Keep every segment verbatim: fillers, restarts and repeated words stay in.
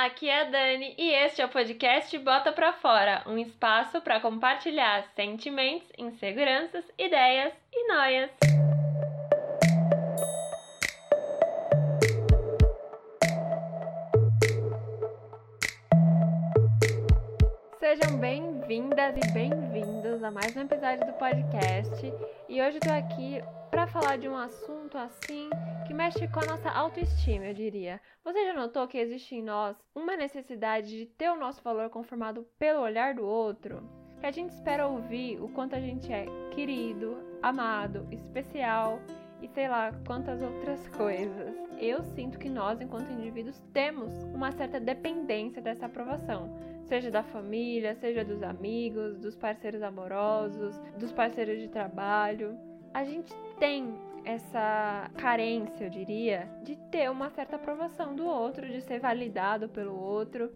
aqui é a Dani e este é o podcast Bota Pra Fora, um espaço para compartilhar sentimentos, inseguranças, ideias e noias. Sejam bem-vindas e bem-vindos a mais um episódio do podcast. E hoje eu tô aqui para falar de um assunto assim que mexe com a nossa autoestima, eu diria. Você já notou que existe em nós uma necessidade de ter o nosso valor conformado pelo olhar do outro? Que a gente espera ouvir o quanto a gente é querido, amado, especial e sei lá quantas outras coisas. Eu sinto que nós, enquanto indivíduos, temos uma certa dependência dessa aprovação. Seja da família, seja dos amigos, dos parceiros amorosos, dos parceiros de trabalho. A gente tem essa carência, eu diria, de ter uma certa aprovação do outro, de ser validado pelo outro.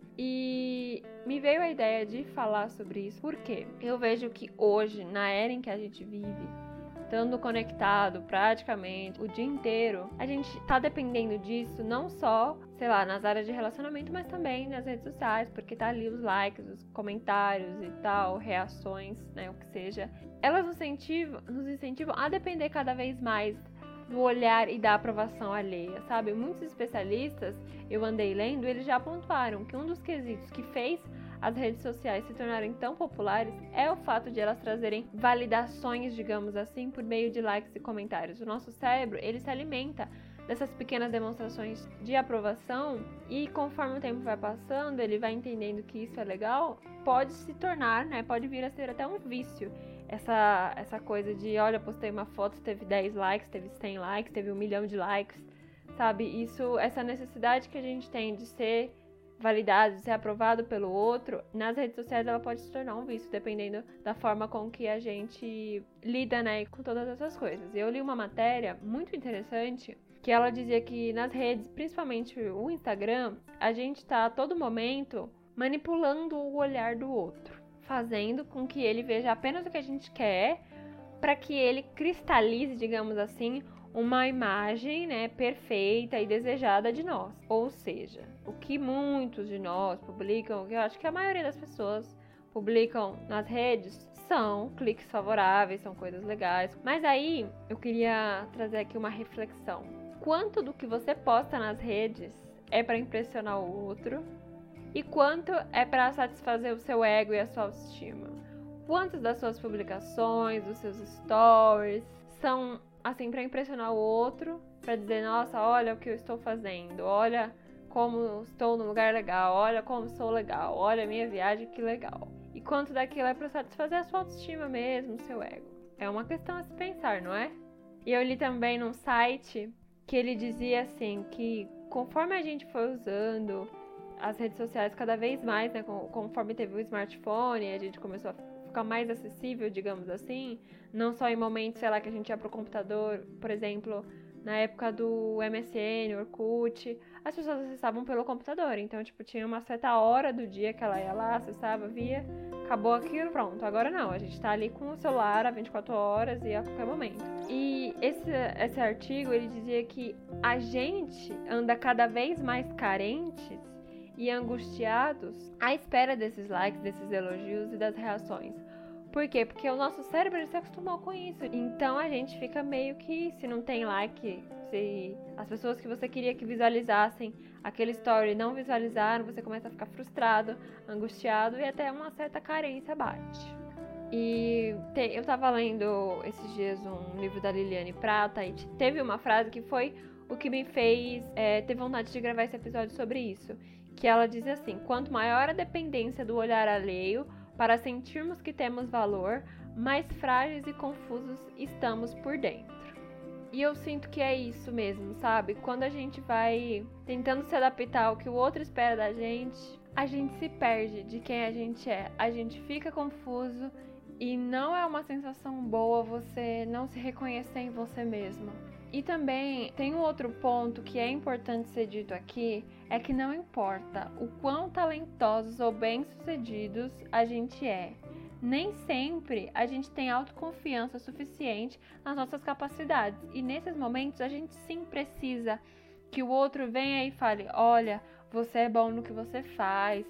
E me veio a ideia de falar sobre isso, porque eu vejo que hoje, na era em que a gente vive, estando conectado praticamente o dia inteiro, a gente tá dependendo disso não só, sei lá, nas áreas de relacionamento, mas também nas redes sociais, porque tá ali os likes, os comentários e tal, reações, né, o que seja. Elas nos incentivam, nos incentivam a depender cada vez mais do olhar e da aprovação alheia, sabe? Muitos especialistas, eu andei lendo, eles já pontuaram que um dos quesitos que fez as redes sociais se tornarem tão populares é o fato de elas trazerem validações, digamos assim, por meio de likes e comentários. O nosso cérebro, ele se alimenta dessas pequenas demonstrações de aprovação e conforme o tempo vai passando, ele vai entendendo que isso é legal, pode se tornar, né, pode vir a ser até um vício. Essa, essa coisa de, olha, postei uma foto, teve dez likes, teve cem likes, teve um milhão de likes, sabe? Isso, essa necessidade que a gente tem de ser validado, de ser aprovado pelo outro, nas redes sociais ela pode se tornar um vício, dependendo da forma com que a gente lida, né, com todas essas coisas. Eu li uma matéria muito interessante, que ela dizia que nas redes, principalmente o Instagram, a gente tá a todo momento manipulando o olhar do outro, fazendo com que ele veja apenas o que a gente quer, para que ele cristalize, digamos assim, uma imagem, né, perfeita e desejada de nós. Ou seja, o que muitos de nós publicam, eu acho que a maioria das pessoas publicam nas redes, são cliques favoráveis, são coisas legais. Mas aí eu queria trazer aqui uma reflexão. Quanto do que você posta nas redes é para impressionar o outro? E quanto é para satisfazer o seu ego e a sua autoestima? Quantas das suas publicações, dos seus stories, são assim para impressionar o outro, para dizer, nossa, olha o que eu estou fazendo, olha como estou num lugar legal, olha como sou legal, olha a minha viagem, que legal. E quanto daquilo é para satisfazer a sua autoestima mesmo, o seu ego? É uma questão a se pensar, não é? E eu li também num site que ele dizia assim, que conforme a gente foi usando as redes sociais cada vez mais, né, conforme teve o smartphone, a gente começou a ficar mais acessível, digamos assim, não só em momentos, sei lá, que a gente ia pro computador, por exemplo, na época do M S N, Orkut, as pessoas acessavam pelo computador, então, tipo, tinha uma certa hora do dia que ela ia lá, acessava, via, acabou aquilo, pronto. Agora não, a gente tá ali com o celular a vinte e quatro horas e a qualquer momento. E esse, esse artigo, ele dizia que a gente anda cada vez mais carentes e angustiados à espera desses likes, desses elogios e das reações. Por quê? Porque o nosso cérebro ele se acostumou com isso. Então a gente fica meio que, se não tem like, se as pessoas que você queria que visualizassem aquele story não visualizaram, você começa a ficar frustrado, angustiado e até uma certa carência bate. E te, eu tava lendo esses dias um livro da Liliane Prata e teve uma frase que foi o que me fez é, ter vontade de gravar esse episódio sobre isso. Que ela diz assim, quanto maior a dependência do olhar alheio para sentirmos que temos valor, mais frágeis e confusos estamos por dentro. E eu sinto que é isso mesmo, sabe? Quando a gente vai tentando se adaptar ao que o outro espera da gente, a gente se perde de quem a gente é. A gente fica confuso e não é uma sensação boa você não se reconhecer em você mesma. E também tem um outro ponto que é importante ser dito aqui, é que não importa o quão talentosos ou bem-sucedidos a gente é, nem sempre a gente tem autoconfiança suficiente nas nossas capacidades. E nesses momentos a gente sim precisa que o outro venha e fale, olha, você é bom no que você faz,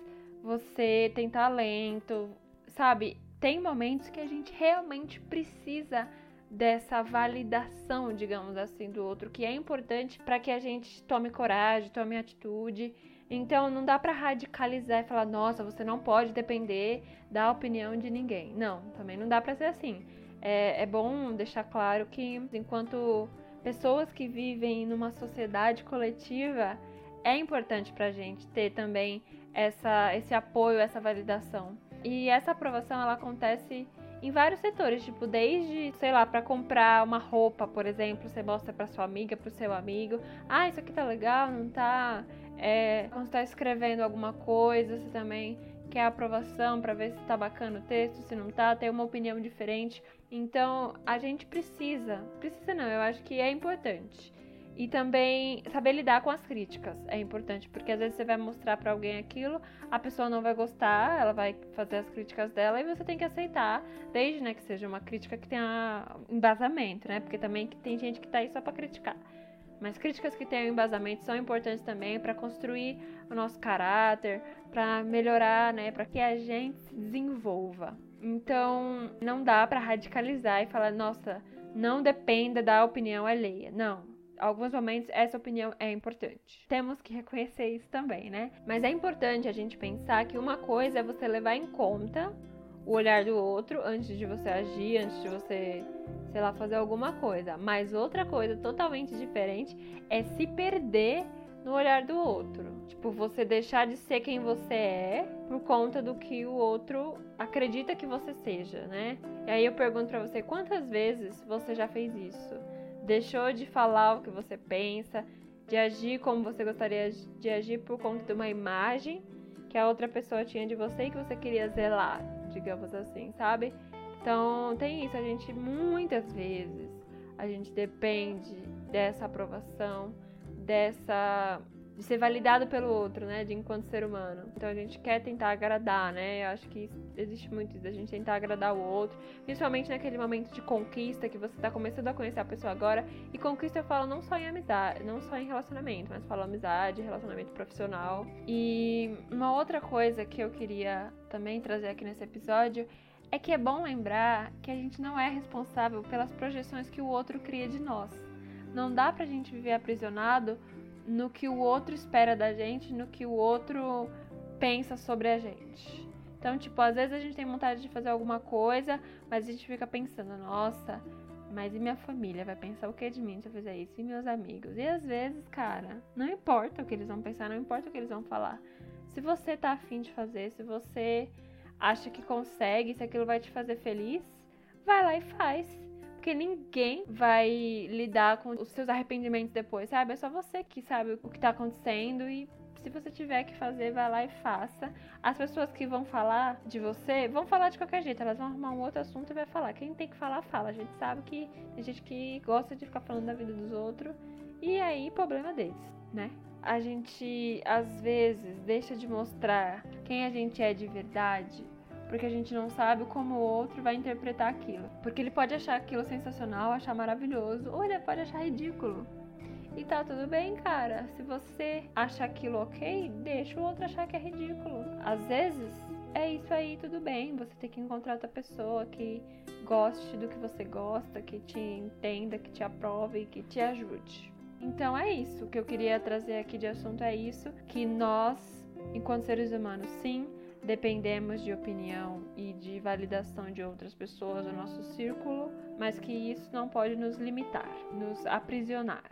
você tem talento, sabe? Tem momentos que a gente realmente precisa dessa validação, digamos assim, do outro, que é importante para que a gente tome coragem, tome atitude. Então não dá para radicalizar e falar, nossa, você não pode depender da opinião de ninguém. Não, também não dá para ser assim. É, é bom deixar claro que enquanto pessoas que vivem numa sociedade coletiva, é importante pra gente ter também essa, esse apoio, essa validação. E essa aprovação, ela acontece em vários setores, tipo, desde, sei lá, pra comprar uma roupa, por exemplo, você mostra pra sua amiga, pro seu amigo, ah, isso aqui tá legal, não tá? É, quando você tá escrevendo alguma coisa, você também quer aprovação pra ver se tá bacana o texto, se não tá, tem uma opinião diferente. Então, a gente precisa, precisa não, eu acho que é importante. E também saber lidar com as críticas é importante, porque às vezes você vai mostrar pra alguém aquilo, a pessoa não vai gostar, ela vai fazer as críticas dela e você tem que aceitar, desde, né, que seja uma crítica que tenha embasamento, né? Porque também tem gente que tá aí só pra criticar. Mas críticas que tenham embasamento são importantes também para construir o nosso caráter, para melhorar, né, para que a gente se desenvolva. Então, não dá para radicalizar e falar, nossa, não dependa da opinião alheia. Não. Em alguns momentos essa opinião é importante. Temos que reconhecer isso também, né? Mas é importante a gente pensar que uma coisa é você levar em conta o olhar do outro antes de você agir, antes de você, sei lá, fazer alguma coisa. Mas outra coisa totalmente diferente é se perder no olhar do outro. Tipo, você deixar de ser quem você é por conta do que o outro acredita que você seja, né? E aí eu pergunto pra você, quantas vezes você já fez isso? Deixou de falar o que você pensa, de agir como você gostaria de agir por conta de uma imagem que a outra pessoa tinha de você e que você queria zelar, digamos assim, sabe? Então, tem isso, a gente, muitas vezes, a gente depende dessa aprovação, dessa... de ser validado pelo outro, né, de enquanto ser humano. Então a gente quer tentar agradar, né, eu acho que existe muito isso, a gente tentar agradar o outro, principalmente naquele momento de conquista, que você tá começando a conhecer a pessoa agora, e conquista eu falo não só em amizade, não só em relacionamento, mas falo amizade, relacionamento profissional. E uma outra coisa que eu queria também trazer aqui nesse episódio é que é bom lembrar que a gente não é responsável pelas projeções que o outro cria de nós. Não dá pra gente viver aprisionado no que o outro espera da gente, no que o outro pensa sobre a gente. Então, tipo, às vezes a gente tem vontade de fazer alguma coisa, mas a gente fica pensando, nossa, mas e minha família? Vai pensar o que de mim se eu fizer isso? E meus amigos? E às vezes, cara, não importa o que eles vão pensar, não importa o que eles vão falar. Se você tá afim de fazer, se você acha que consegue, se aquilo vai te fazer feliz, vai lá e faz. Porque ninguém vai lidar com os seus arrependimentos depois, sabe? É só você que sabe o que tá acontecendo e se você tiver que fazer, vai lá e faça. As pessoas que vão falar de você, vão falar de qualquer jeito. Elas vão arrumar um outro assunto e vai falar. Quem tem que falar, fala. A gente sabe que tem gente que gosta de ficar falando da vida dos outros. E aí, problema deles, né? A gente, às vezes, deixa de mostrar quem a gente é de verdade porque a gente não sabe como o outro vai interpretar aquilo. Porque ele pode achar aquilo sensacional, achar maravilhoso, ou ele pode achar ridículo. E tá tudo bem, cara. Se você acha aquilo ok, deixa o outro achar que é ridículo. Às vezes, é isso aí, tudo bem. Você tem que encontrar outra pessoa que goste do que você gosta, que te entenda, que te aprove e que te ajude. Então é isso. O que eu queria trazer aqui de assunto é isso. Que nós, enquanto seres humanos, sim, dependemos de opinião e de validação de outras pessoas do nosso círculo, mas que isso não pode nos limitar, nos aprisionar.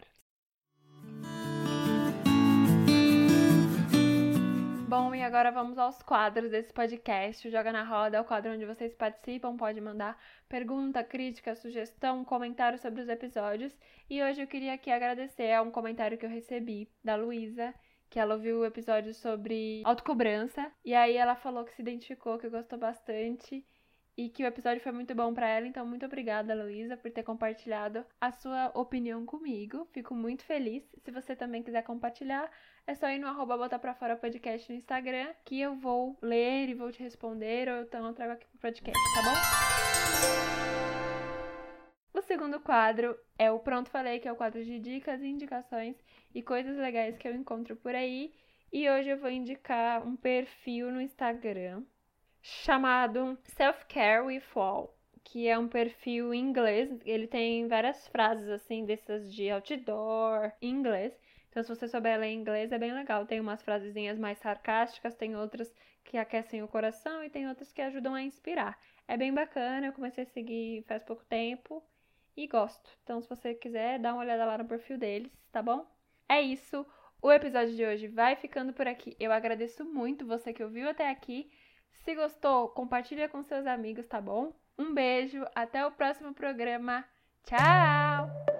Bom, e agora vamos aos quadros desse podcast. O Joga na Roda é o quadro onde vocês participam, pode mandar pergunta, crítica, sugestão, comentário sobre os episódios. E hoje eu queria aqui agradecer a um comentário que eu recebi da Luísa, que ela ouviu o episódio sobre autocobrança, e aí ela falou que se identificou, que gostou bastante, e que o episódio foi muito bom pra ela, então muito obrigada, Luísa, por ter compartilhado a sua opinião comigo, fico muito feliz. Se você também quiser compartilhar, é só ir no arroba botar pra fora podcast no Instagram, que eu vou ler e vou te responder, ou então eu trago aqui pro podcast, tá bom? O segundo quadro é o Pronto Falei, que é o quadro de dicas, indicações e coisas legais que eu encontro por aí. E hoje eu vou indicar um perfil no Instagram chamado Self Care with All, que é um perfil em inglês. Ele tem várias frases assim dessas de outdoor em inglês. Então, se você souber ler inglês, é bem legal. Tem umas frasezinhas mais sarcásticas, tem outras que aquecem o coração e tem outras que ajudam a inspirar. É bem bacana, eu comecei a seguir faz pouco tempo e gosto. Então, se você quiser, dá uma olhada lá no perfil deles, tá bom? É isso. O episódio de hoje vai ficando por aqui. Eu agradeço muito você que ouviu até aqui. Se gostou, compartilha com seus amigos, tá bom? Um beijo, até o próximo programa. Tchau!